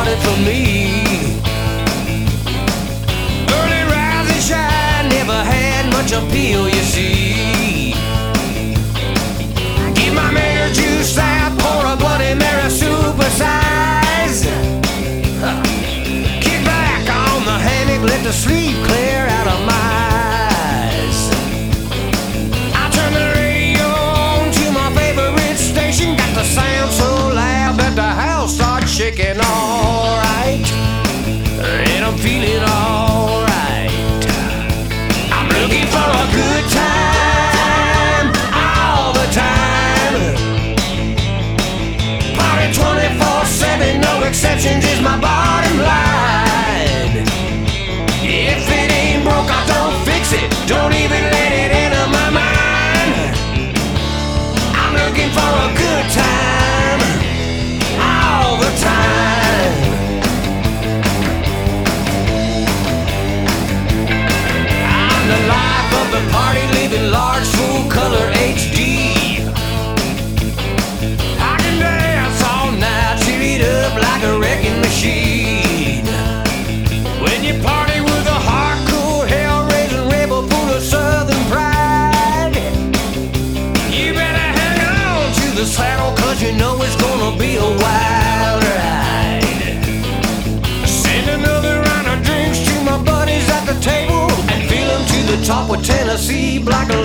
started for me. Early rise and shine never had much appeal, you see. Get my manor juice out, pour a Bloody Mary supersize. Kick back on the hammock, let the sleep clear out of my eyes. I turn the radio on to my favorite station, got the sound so loud that the house starts shaking alright. And I'm feeling alright. I'm looking for a good time all the time. Party 24/7, no exceptions is my bottom line. If it ain't broke, I don't fix it. Don't even let it enter my mind. I'm looking for a good time all the time. I'm the life of the party, living large, full color HD. I can dance all night, cheer it up like a wrecking machine. When you party with a hardcore, hell-raising rebel full of southern pride, you better hang on to the saddle, cause you know it's gonna be a wild ride. Send another round of drinks to my buddies at the table and fill them to the top with Tennessee Black